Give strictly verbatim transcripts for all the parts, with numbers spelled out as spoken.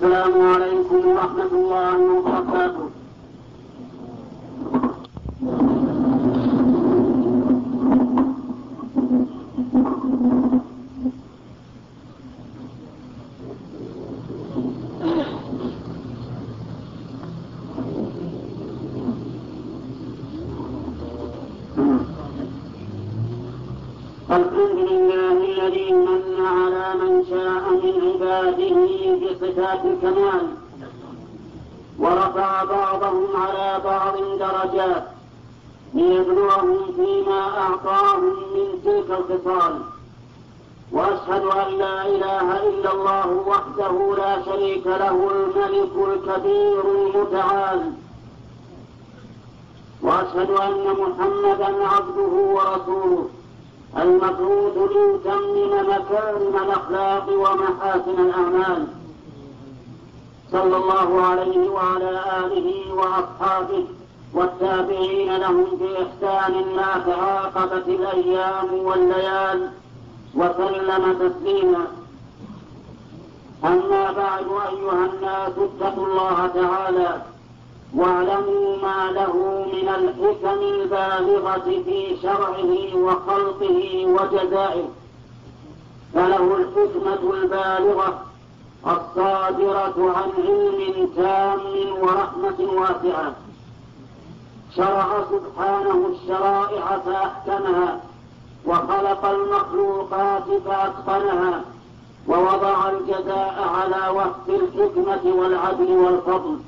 السلام عليكم ورحمة الله وبركاته. الحمد لله الذي من على من شاء من عباده بصفات الكمال، ورفع بعضهم على بعض درجات ليبلوهم فيما أعطاهم من تلك الخصال. وأشهد أن لا إله إلا الله وحده لا شريك له الملك الكبير المتعال، وأشهد أن محمدا عبده ورسوله المبعوث ليتمم مكارم الأخلاق ومحاسن الأعمال، صلى الله عليه وعلى آله وأصحابه والتابعين لهم بإحسان لا تعاقبت الأيام والليال، وسلم تسليما. أما بعد، أيها الناس اتقوا الله تعالى واعلموا ما له من الحكم البالغة في شرعه وخلقه وجزائه. فله الحكمة البالغة الصادرة عن علم تام ورحمة واسعة. شرع سبحانه الشرائع فأحكمها، وخلق المخلوقات فأتقنها، ووضع الجزاء على وفق الحكمة والعدل والفضل.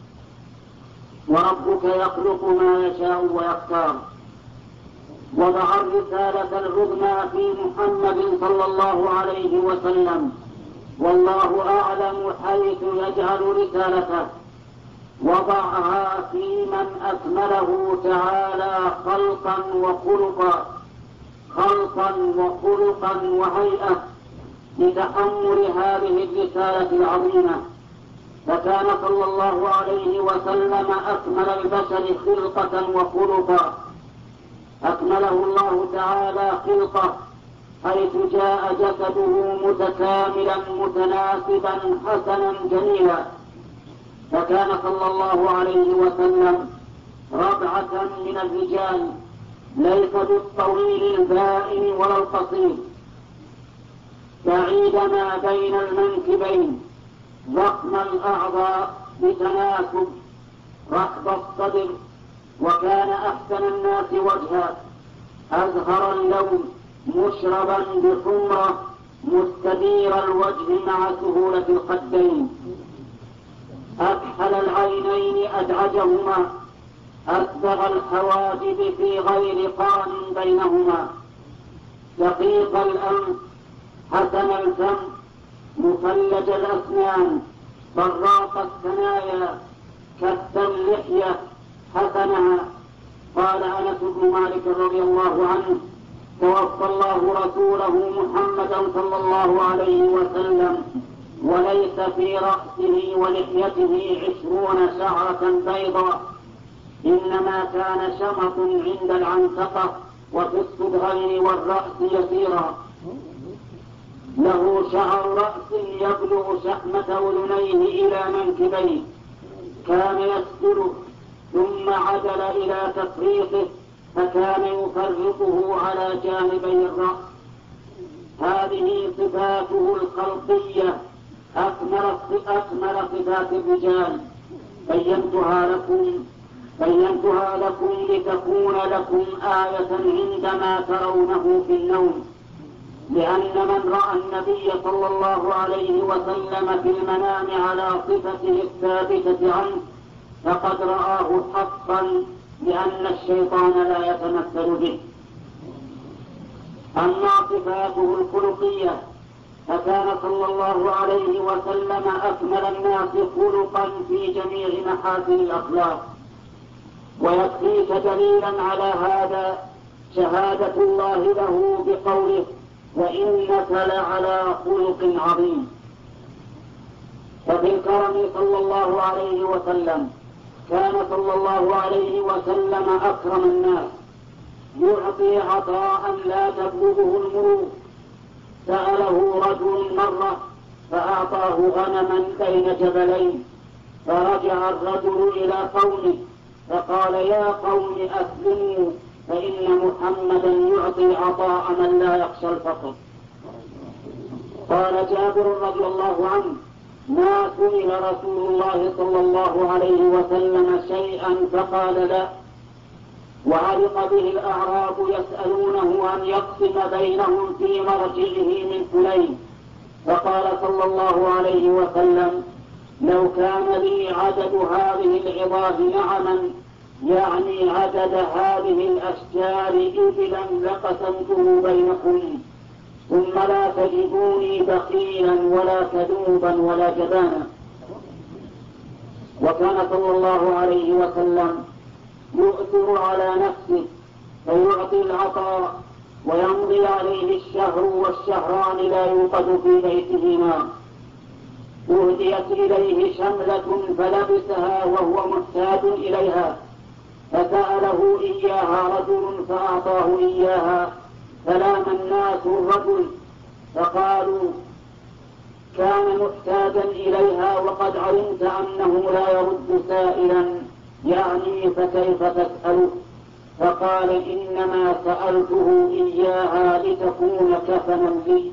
وربك يخلق ما يشاء ويختار. وضع الرسالة العظمى في محمد صلى الله عليه وسلم، والله أعلم حيث يجعل رسالته. وضعها في من أكمله تعالى خلقا وخلقا خلقا وخلقا وهيئة لتحمل هذه الرسالة العظيمة. فكان صلى الله عليه وسلم أكمل البشر خلقة وخلقا. أكمله الله تعالى خلقه حيث جاء جسده متكاملا متناسبا حسنا جميلا. فكان صلى الله عليه وسلم ربعة من الرجال، ليس بالطويل البائن ولا القصير، بعيد ما بين المنكبين، ضخم الأعضاء بتناسب، رحب الصدر، وكان أحسن الناس وجها، أزهر اللون، مشربا بحمرة، مستدير الوجه مع سهولة الخدين، أكحل العينين أدعجهما، أسبغ الحواجب في غير قرن بينهما، دقيق الأنف، حسن الفم، مفلج الأسنان، براق الثنايا، كث اللحية، حسنها. قال أنس بن مالك رضي الله عنه: توفى الله رسوله محمدا صلى الله عليه وسلم وليس في رأسه ولحيته عشرون شعرة بيضاء، إنما كان شمط عند العنتقة وفي الصدغين والرأس يسيرا. له شعر رأس يبلغ شحمة أذنيه إلى منكبيه، كان يسدله ثم عدل إلى تفريقه، فكان يفرقه على جانبي الرأس. هذه صفاته الخلقية، أكمل أكمل صفات الرجال. بينتها لكم بينتها لكم لتكون لكم آية عندما ترونه في النوم، لأن من رأى النبي صلى الله عليه وسلم في المنام على صفته الثابتة عنه فقد رآه حقا، لأن الشيطان لا يتمثل به. أما صفاته الخلقية فكان صلى الله عليه وسلم أكمل الناس خلقا في جميع محاسن الأخلاق. ويكفيك دليلا على هذا شهادة الله له بقوله: وإنك لعلى خلق عظيم. ففي الكرم صلى الله عليه وسلم كان صلى الله عليه وسلم أكرم الناس، يعطي عطاء لا تبلغه الملوك. سأله رجل مرة: فأعطاه غنما بين جبلين، فرجع الرجل إلى قومه فقال: يا قوم أسلموا، فإن محمدا يعطي عطاء من لا يخشى الفقر. قال جابر رضي الله عنه: ما سئل رسول الله صلى الله عليه وسلم شيئا فقال لا، وعلق به الأعراب يسألونه أن يقسم بينهم في مرجعه من فلين، فقال صلى الله عليه وسلم: لو كان لي عدد هذه العظام نعما، يعني عدد هذه الأشجار إبلا، لقسمته بينكم، ثم لا تجدوني بخيلا ولا كذوبا ولا جبانا. وكان صلى الله عليه وسلم يؤثر على نفسه فيعطي العطاء، ويمضي عليه الشهر والشهران لا يوقد في بيته ماء. أهديت إليه شملة فلبسها وهو محتاج إليها، فسأله إياها رجل فأعطاه إياها، فلام الناس الرجل فقالوا: كان محتاجا إليها وقد علمت أنه لا يرد سائلا، يعني فكيف تسأله؟ فقال: إنما سألته إياها لتكون كفنا لي.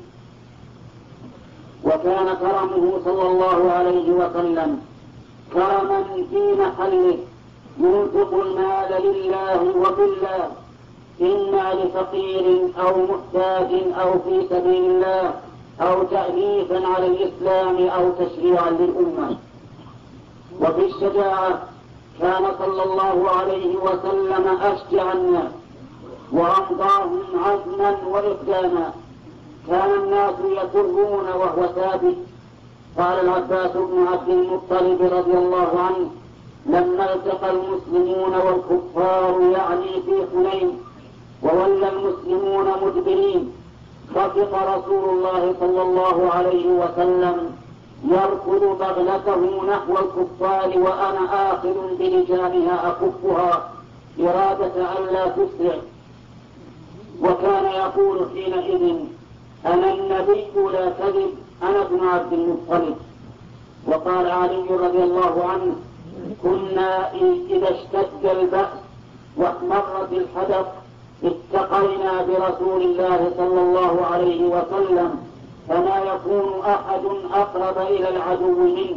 وكان كرمه صلى الله عليه وسلم كرما في محله، ينفق المال لله وبالله، إما لفقير أو محتاج أو في سبيل الله أو تأليفا على الإسلام أو تشريعا للأمة. وفي الشجاعة كان صلى الله عليه وسلم أشجع الناس وأمضاهم عزما وإقداما. كان الناس يسرون وهو ثابت. قال العباس بن عبد المطلب رضي الله عنه: لما التقى المسلمون والكفار، يعني في حنين، وولى المسلمون مدبرين، خفق رسول الله صلى الله عليه وسلم يركض بغلته نحو الكفار وأنا آخذ بلجامها أكفها إرادة ألا تسرع. وكان يقول حينئذ: أنا النبي لا كذب، أنا ابن عبد المطلب. وقال علي رضي الله عنه: كنا إذا اشتد البأس واحمرت الحدث اتقينا برسول الله صلى الله عليه وسلم، فما يكون أحد أقرب إلى العدو منه.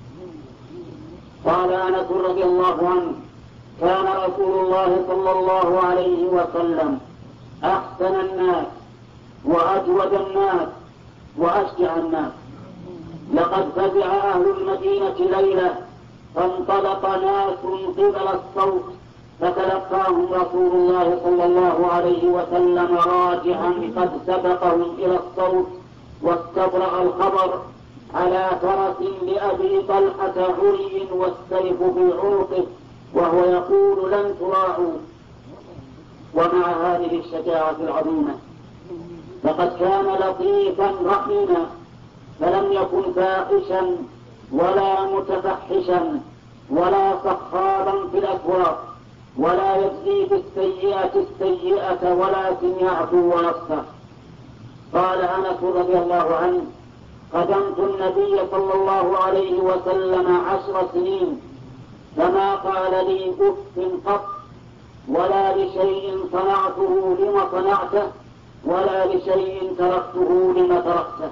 قال أنس رضي الله عنه: كان رسول الله صلى الله عليه وسلم أحسن الناس وأجود الناس وأشجع الناس. لقد فزع أهل المدينة ليلة، فانطلق ناس قبل الصوت، فتلقاهم رسول الله صلى الله عليه وسلم راجعا قد سبقهم إلى الصوت واستبرأ الخبر على فرس لأبي طلحة عري والسيف في عنقه، وهو يقول: لن تراعوا. ومع هذه الشجاعة العظيمة لقد كان لطيفا رحيما، فلم يكن فاحشا ولا متفحشا ولا صخابا في الأسواق، ولا يجزي بالسيئة السيئة، ولكن يعفو ويصفح. قال أنس رضي الله عنه: خدمت النبي صلى الله عليه وسلم عشر سنين، فما قال لي أف قط، ولا لشيء صنعته لم صنعته، ولا لشيء تركته لم تركته.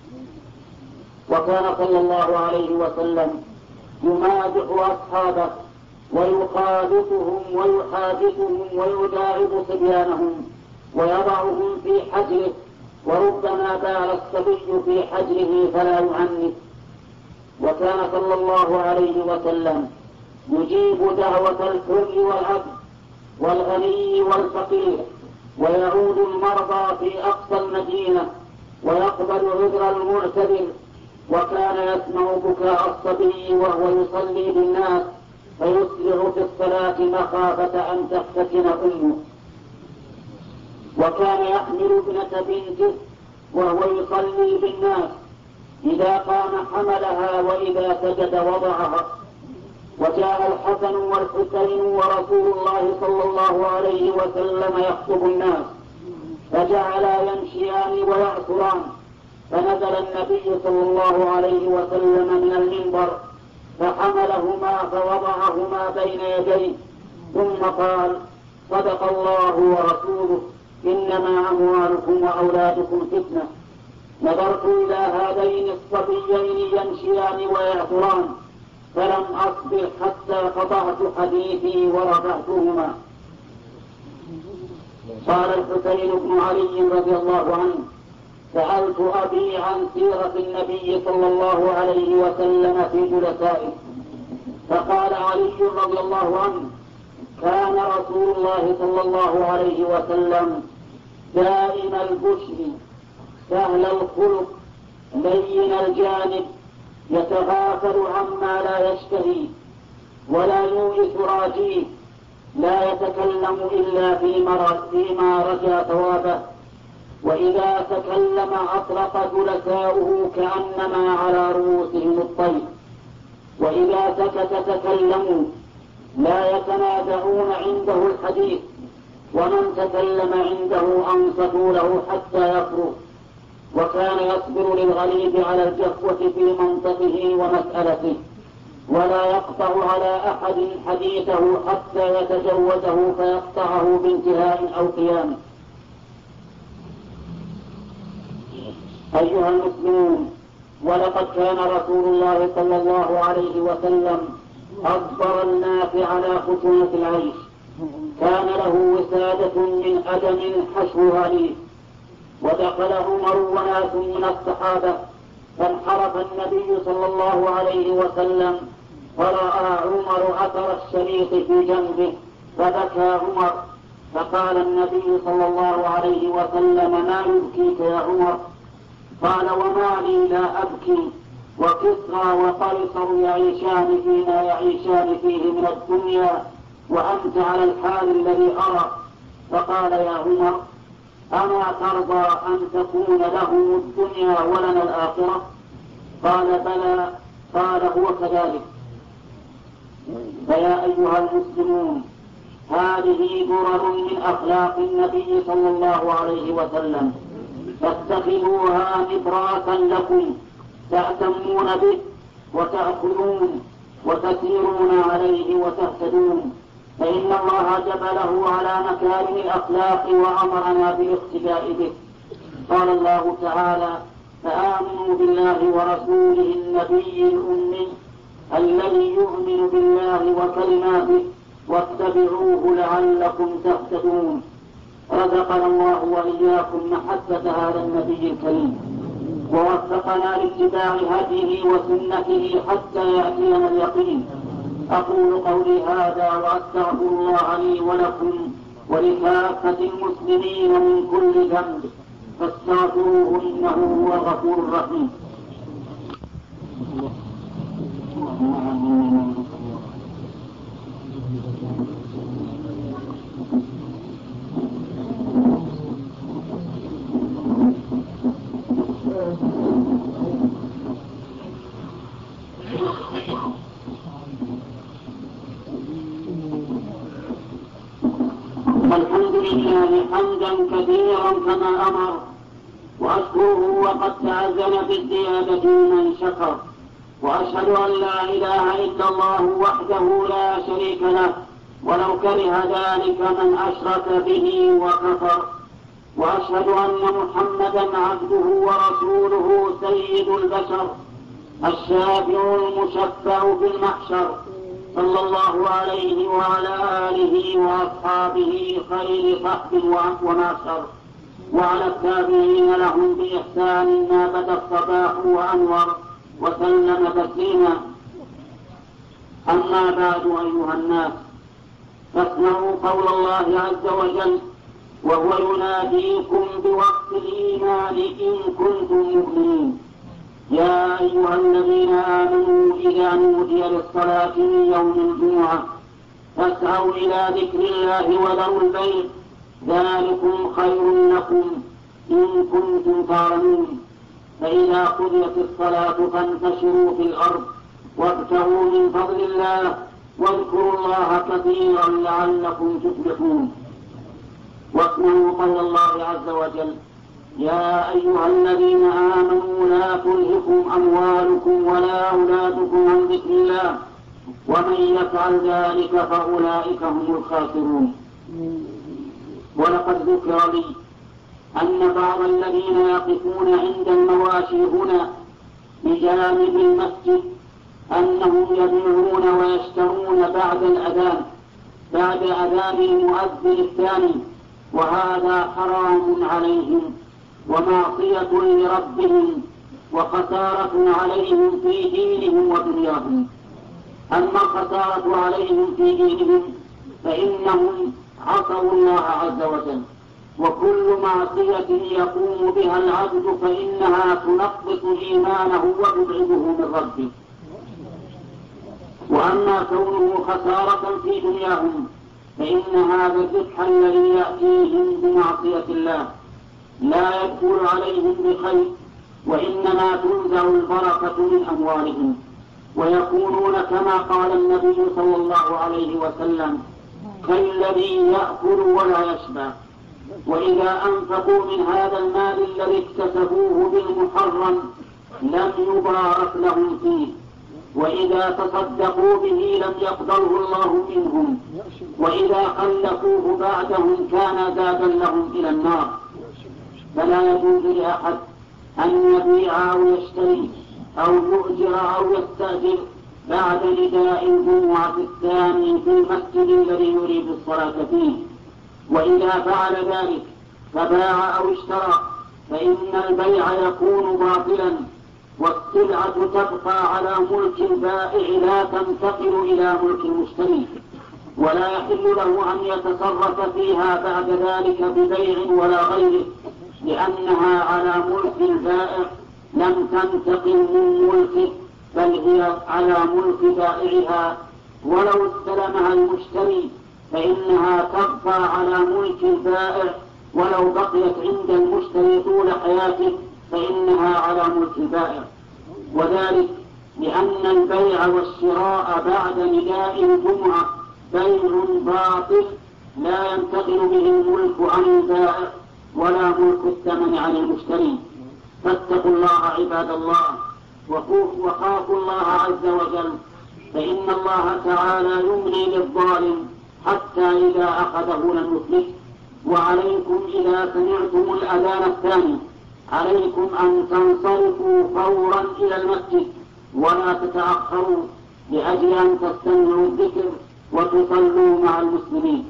وكان صلى الله عليه وسلم يمادح أصحابه ويخالطهم ويحادثهم ويداعب صبيانهم ويضعهم في حجره، وربما بال الصبي في حجره فلا يعنف. وكان صلى الله عليه وسلم يجيب دعوة الحر والعبد والغني والفقير، ويعود المرضى في أقصى المدينة، ويقبل عذر المعتذر. وكان يسمع بكاء الصبي وهو يصلي بالناس، فيسرع في الصلاة مخافة أن تفتتن أمه. وكان يحمل ابنة بنته وهو يصلي بالناس، إذا قام حملها وإذا سجد وضعها. وجاء الحسن والحسين ورسول الله صلى الله عليه وسلم يخطب الناس، فجعلا يمشيان ويعثران، فنزل النبي صلى الله عليه وسلم من المنبر فحملهما فوضعهما بين يديه ثم قال: صدق الله ورسوله، إنما أموالكم وأولادكم فتنة. نظرت إلى هذين الصبيين يمشيان ويعثران فلم أصبر حتى قطعت حديثي ورفعتهما. قال الحسين بن علي رضي الله عنه: سألت أبي عن سيرة النبي صلى الله عليه وسلم في جلسائه، فقال علي رضي الله عنه: كان رسول الله صلى الله عليه وسلم دائم البشر سهل الخلق لين الجانب، يتغافل عما لا يشتهي ولا يوئس راجيه، لا يتكلم إلا فيما رجا ثوابه، وإذا تكلم أطلق جلساؤه كأنما على رؤوسهم الطير، وإذا سكت تكلموا لا يتنازعون عنده الحديث، ومن تكلم عنده أنصتوا له حتى يفرغ، وكان يصبر للغليظ على الجفوة في منطقه ومسألته، ولا يقطع على أحد حديثه حتى يتجوزه فيقطعه بانتهاء أو قيام. أيها المسلمون، ولقد كان رسول الله صلى الله عليه وسلم أصبر الناس على خشونة العيش، كان له وسادة من أدم حشوها لي. ودخل عمر وناس من الصحابة فانحرف النبي صلى الله عليه وسلم فرأى عمر أثر الشريط في جنبه فبكى عمر، فقال النبي صلى الله عليه وسلم: ما يبكيك يا عمر؟ قال: وما لي لا أبكي، وكسرى وقيصر يعيشان فيما يعيشان فيه من الدنيا وأنت على الحال الذي أرى. فقال: يا عمر، أما ترضى أن تكون لهم الدنيا ولنا الآخرة؟ قال: بلى. قال: هو كذلك. فيا أيها المسلمون، هذه درر من أخلاق النبي صلى الله عليه وسلم، فاتخذوها نبراسا لكم تأتمون به وتأخذون وتسيرون عليه وتهتدون، فإن الله جبله على مكارم الأخلاق وأمرنا بالاقتداء به. قال الله تعالى: فآمنوا بالله ورسوله النبي الأمي الذي يؤمن بالله وكلماته واتبعوه لعلكم تهتدون. رزقنا الله وإياكم محبة هذا النبي الكريم، ووفقنا لاتباع هديه وسنته حتى يأتينا اليقين. أقول قولي هذا وأستغفر الله لي ولكم ولكافة المسلمين من كل ذنب، فاستغفروه إنه هو الغفور الرحيم. الحمد لله حمدا كثيرا كما أمر، وأشكره وقد تأذن في الزيادة من شكر، وأشهد أن لا إله إلا الله وحده لا شريك له ولو كره ذلك من أشرك به وكفر، وأشهد أن محمدا عبده ورسوله سيد البشر الشافع المشفع في المحشر، صلى الله عليه وعلى آله وأصحابه خير صحب ومعشر، وعلى التابعين لهم بإحسان ما بدا الصباح وأنور، وسلم تسليما. أما بعد أيها الناس، فاسمعوا قول الله عز وجل وهو يناديكم بوقت الإيمان إن كنتم مؤمنين: يا أيها الذين آمنوا إذا نودي للصلاة من يوم الجمعة فاسعوا إلى ذكر الله وذروا البيع، ذلكم خير لكم إن كنتم تعلمون. فإذا قضيت الصلاة فانتشروا في الأرض وابتغوا من فضل الله واذكروا الله كثيرا لعلكم تفلحون. واسمعوا قول الله عز وجل: يا أيها الذين آمنوا لا تلهكم أموالكم ولا أولادكم عن ذكر الله ومن يفعل ذلك فأولئك هم الخاسرون. ولقد ذكر لي أن بعض الذين يقفون عند المواشي هنا بجانب المسجد أنهم يبيعون ويشترون بعد الأذان بعد أذان المؤذن الثاني، وهذا حرام عليهم ومعصية لربهم وخسارة عليهم في دينهم ودنياهم. أما الخسارة عليهم في دينهم فإنهم عصوا الله عز وجل، وكل معصية يقوم بها العبد فإنها تنقص إيمانه وتبعده من ربه. وأما كونه خسارة في دنياهم فإن هذا الربح الذي يأتيهم بمعصية الله لا يدخل عليهم بخير، وإنما تنزع البركة من أموالهم، ويكونون كما قال النبي صلى الله عليه وسلم كالذي يأكل ولا يشبع. وإذا أنفقوا من هذا المال الذي اكتسبوه بالمحرم لم يبارك لهم فيه، وإذا تصدقوا به لم يقبله الله منهم، وإذا خلفوه بعدهم كان زادا لهم إلى النار. فلا يجوز لأحد أن يبيع أو يشتري أو يؤجر أو يستأجر بعد نداء الجمعة الثاني في المسجد الذي يريد الصلاة فيه. وإذا فعل ذلك فباع أو اشترى فإن البيع يكون باطلا، والسلعة تبقى على ملك البائع لا تنتقل إلى ملك المشتري، ولا يحل له أن يتصرف فيها بعد ذلك ببيع ولا غيره، لأنها على ملك البائع لم تنتقل من ملكه بل هي على ملك بائعها. ولو استلمها المشتري فإنها تبقى على ملك البائع، ولو بقيت عند المشتري طول حياته فإنها على ملك البائع. وذلك لأن البيع والشراء بعد نداء الجمعة بيع باطل لا ينتقل به الملك عن البائع ولا ملك الثمن عن المشتري. فاتقوا الله عباد الله وخافوا الله عز وجل، فإن الله تعالى يملي للظالم حتى إذا أخذه لم يفلته. وعليكم إذا سمعتم الأذان الثاني عليكم أن تنصرفوا فورا إلى المسجد ولا تتأخروا لأجل أن تستمعوا الذكر وتصلوا مع المسلمين.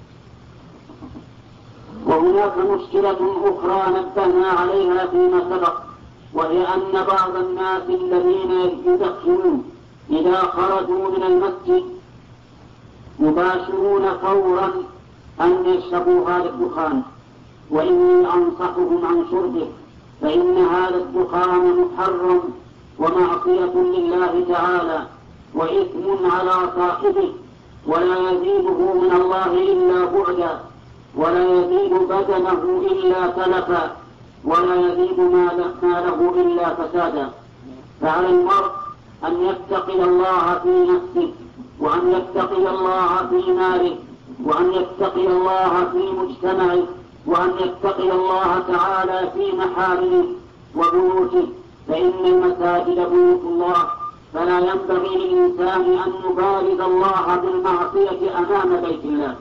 وهناك مشكلة أخرى نبهنا عليها فيما سبق، وهي أن بعض الناس الذين يدخنون إذا خرجوا من المسجد يباشرون فورا أن يشربوا هذا الدخان، وإني أنصحهم عن شربه، فإن هذا الدخان محرم ومعصية لله تعالى وإثم على صاحبه، ولا يزيده من الله إلا بعدا، ولا يزيد بدنه إلا تلفا، ولا يزيد ماله إلا فسادا. فعلى المرء أن يتقي الله في نفسه، وأن يتقي الله في ماله، وأن يتقي الله في مجتمعه، وأن يتقي الله تعالى في محارمه وبيوته، فإن المساجد بيوت الله، فلا ينبغي للإنسان أن يبارز الله بالمعصية أمام بيت الله.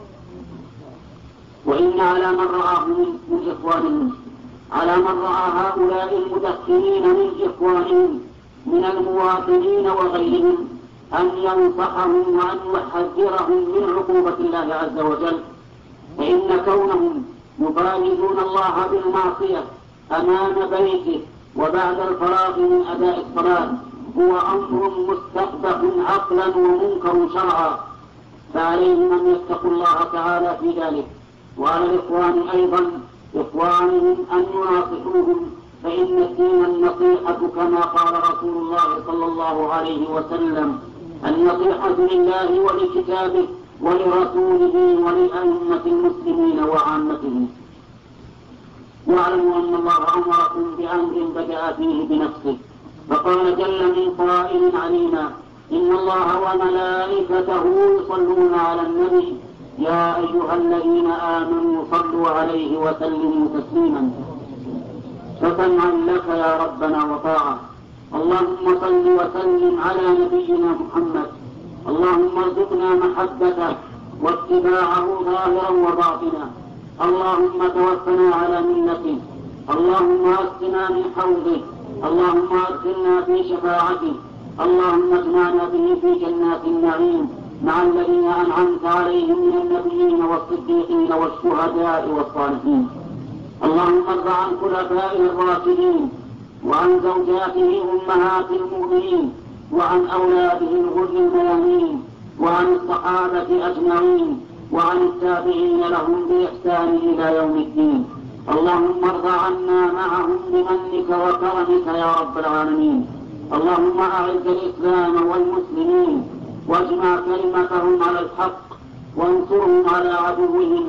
وإن على من رآه من إخوانهم على من رأى هؤلاء المدخنين من إخوانهم من المواطنين وغيرهم أن ينصحهم وأن يحذرهم من عقوبة الله عز وجل، فإن كونهم يبارزون الله بالمعصية أمام بيته وبعد الفراغ من أداء الصلاة هو أمر مستقبح عقلا ومنكر شرعا، فعليهم أن يتقوا الله تعالى في ذلك. وعلى الإخوان أيضا إخوانهم أن يناصحوهم، فإن الدين النصيحة كما قال رسول الله صلى الله عليه وسلم: النصيحة لله ولكتابه ولرسوله ولأئمة المسلمين وعامتهم. واعلموا أن الله أمركم بأمر بدأ فيه بنفسه، فقال جل من قائل عليما: إن الله وملائكته يصلون على النبي يا أيها الذين آمنوا صلوا عليه وسلموا تسليما. فسمعا لك يا ربنا وطاعة. اللهم صل وسلم على نبينا محمد. اللهم ارزقنا محبته واتباعه ظاهرا وباطنا. اللهم توفنا على ملته. اللهم اسقنا من حوضه. اللهم ادخلنا في شفاعته. اللهم اجمعنا به في جنات النعيم مع الذين انعمت عليهم من النبيين والصديقين والشهداء والصالحين. اللهم ارض عن خلفائه الراشدين وعن زوجاته امهات المؤمنين وعن اولاده الغر الميامين وعن الصحابه اجمعين وعن التابعين لهم باحسان الى يوم الدين. اللهم ارض عنا معهم بمنك وكرمك يا رب العالمين. اللهم اعز الاسلام والمسلمين واجمع كلمتهم على الحق وانصرهم على عدوهم.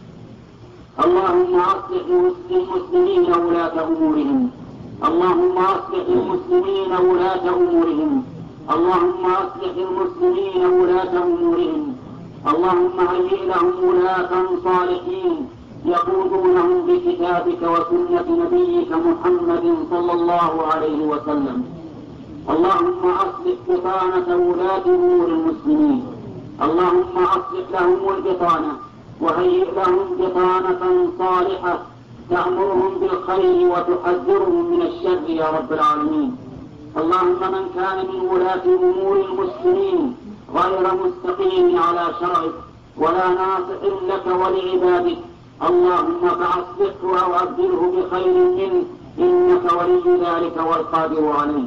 اللهم اصلح للمسلمين ولاة امورهم. اللهم اصلح للمسلمين ولاة امورهم. اللهم اصلح للمسلمين ولاة امورهم. اللهم هيئ لهم ولاة صالحين يقودونهم بكتابك وسنة نبيك محمد صلى الله عليه وسلم. اللهم اصلح بطانة ولاة امور المسلمين. اللهم اصلح لهم البطانة وهيئ لهم بطانة صالحة تأمرهم بالخير وتحذرهم من الشر يا رب العالمين. اللهم من كان من ولاة امور المسلمين غير مستقيم على شرعك ولا ناصح لك ولعبادك، اللهم فاصلحه وابدله بخير منه انك ولي ذلك والقادر عليه.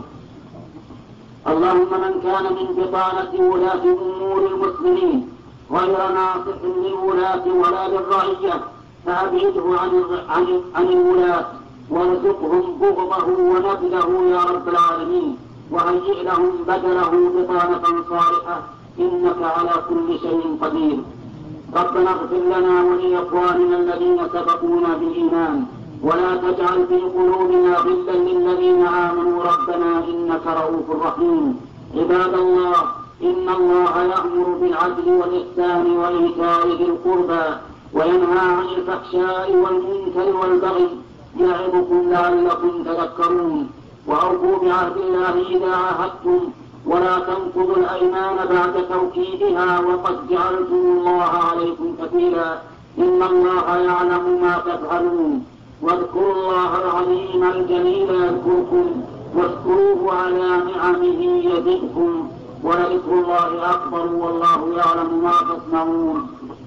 اللهم من كان من بطانة ولاة امور المسلمين غير ناصح للولاة ولا للرعية فابعده عن عن عن الولاة وارزقهم بغضه ونبله يا رب العالمين، وهيئ لهم بدله بطانة صالحة انك على كل شيء قدير. ربنا اغفر لنا ولاخواننا الذين سبقونا بالايمان ولا تجعل في قلوبنا غلا للذين امنوا ربنا انك رؤوف رحيم. عباد الله، ان الله يأمر بالعدل والاحسان وايتاء ذي القربى وينهى عن الفحشاء والمنكر والبغي يعظكم لعلكم تذكرون. واوفوا بعهد الله اذا عاهدتم ولا تنقضوا الايمان بعد توكيدها وقد جعلتم الله عليكم كفيلا ان الله يعلم ما تفعلون. واذكروا الله العظيم الجليل يذكركم واشكروه على نعمه يزدكم ولذكر الله اكبر والله يعلم ما تصنعون.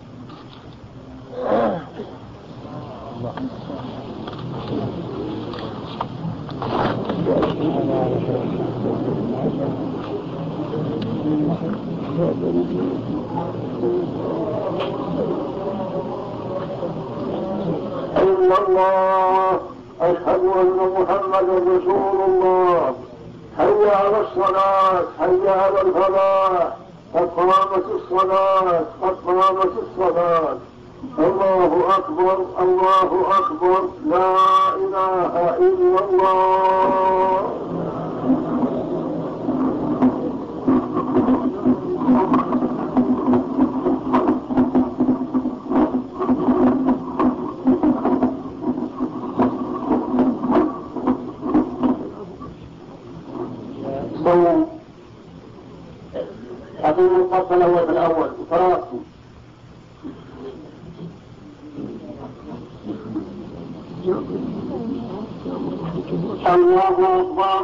إلا الله أشهد أن محمدا رسول الله. حي على الصلاة حي على الفلاح قد قامت الصلاة قد قامت الصلاة. الله أكبر الله أكبر لا إله إلا الله. أقيموا الصف الأول بالأول وتراصوا. الله أكبر.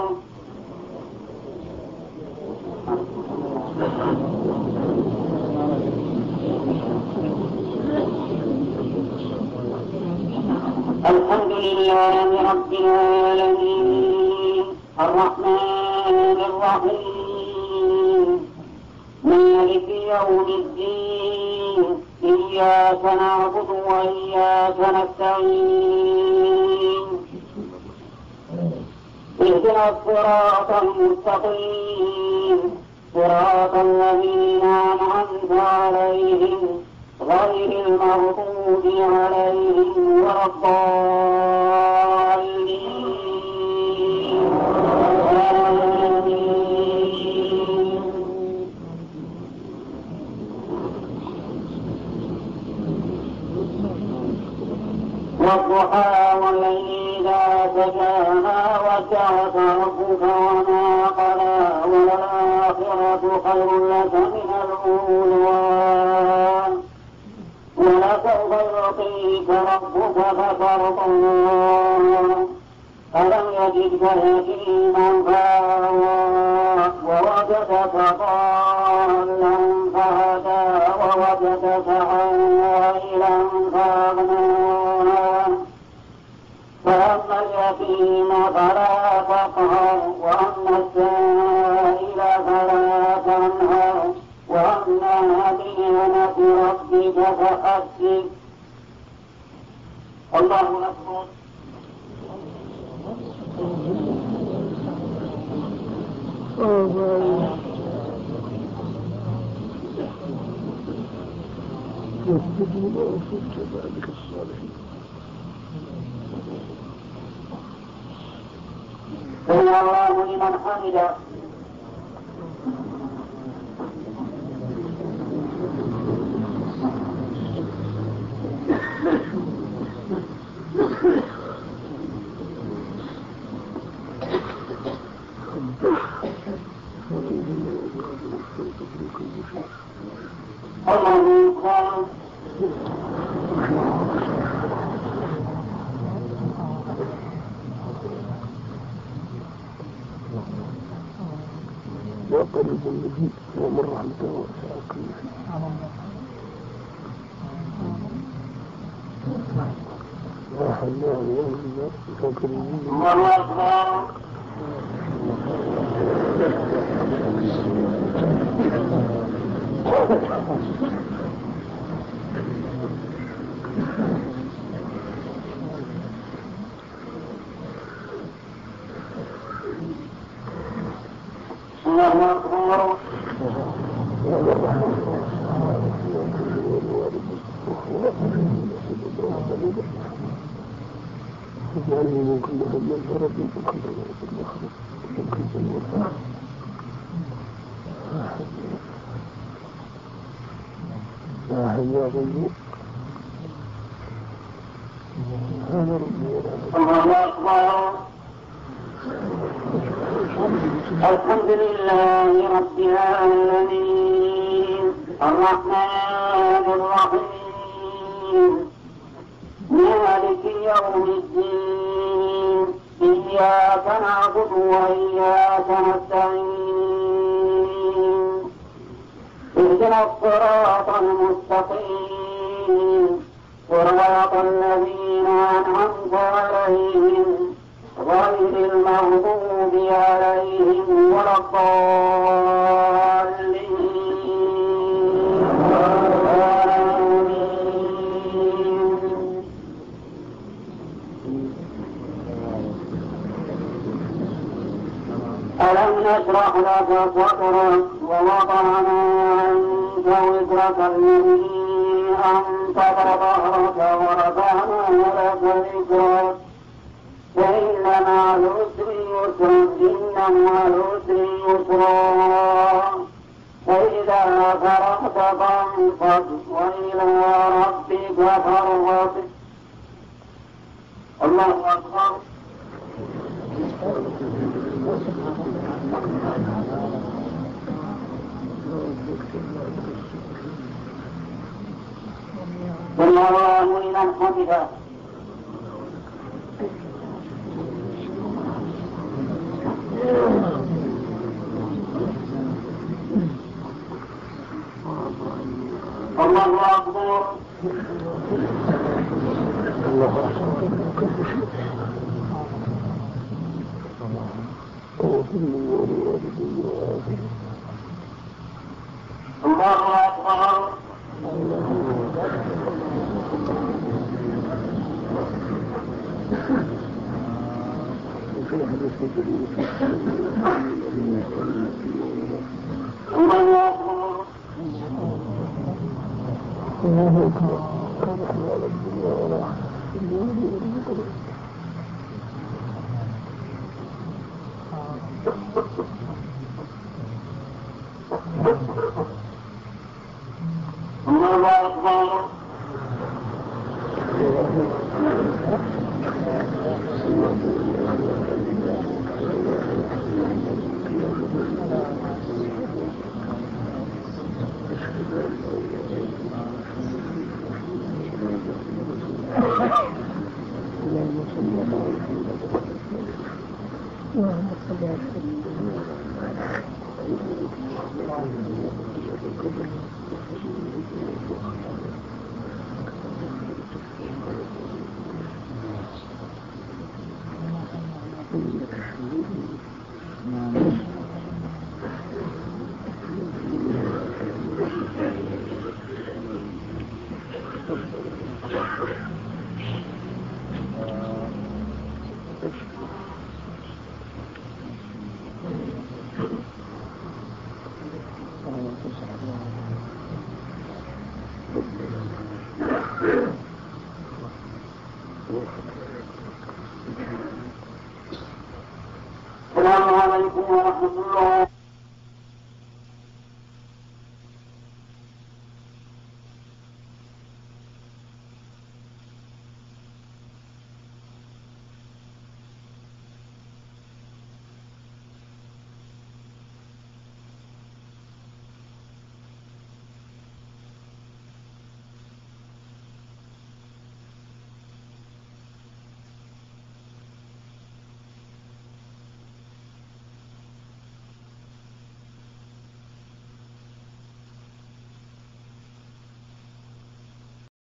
الحمد لله رب العالمين الرحمن الرحيم مالك يوم الدين إياك نعبد وإياك نستعين اهدنا الصراط المستقيم صراط الذين أنعمت عليهم غير المغضوب عليهم ولا الضالين. والضحى والليل إذا سجى ودعك ربك وما قلى وللآخرة خير لك من الأولى ولسوف يعطيك ربك فترضى ألم يجدك يتيما فآوى ووجدك ضالا فهدى ووجدك عائلا فأغنى فأما اليتيم فلا تقهر وأما السائل فلا تنهر وأما بنعمة ربك فحدث. الله أكبر. يسجدون ويسجد ذلك الصالحين. سمع الله لمن حمده. الله أكبر. وقرب المجيد ومن رحمته وسع كل شيء. لا حول ولا قوة إلا بالله. الله أكبر. الله أكبر. وجعلني من كل هم فرد من كل من خلق من كل من وفاء. لا حول ولا قوة. هذا ربي. الله أكبر. الحمد لله رب العالمين الرحمن الرحيم مالك يوم الدين إياك نعبد وإياك نستعين اهدنا الصراط المستقيم صراط الذين أنعمت عليهم غير المغضوب عليهم ولا الضالين. ألم نشرح لك صدرك ووضعنا عنك وزرك الذي أنقض ظهرك ورفعنا لك ذكرك فإن مع العسر يسرا إن مع العسر يسرا فإذا فرغت فانصب وإلى ربك فارغب. الله أكبر. سمع الله لمن حمده. الله أكبر. الله أكبر. الله أكبر. الله أكبر. كرح على الدنيا ولا حسن. الله أكبر. اللهم صل على سيدنا السلام عليكم ورحمة الله.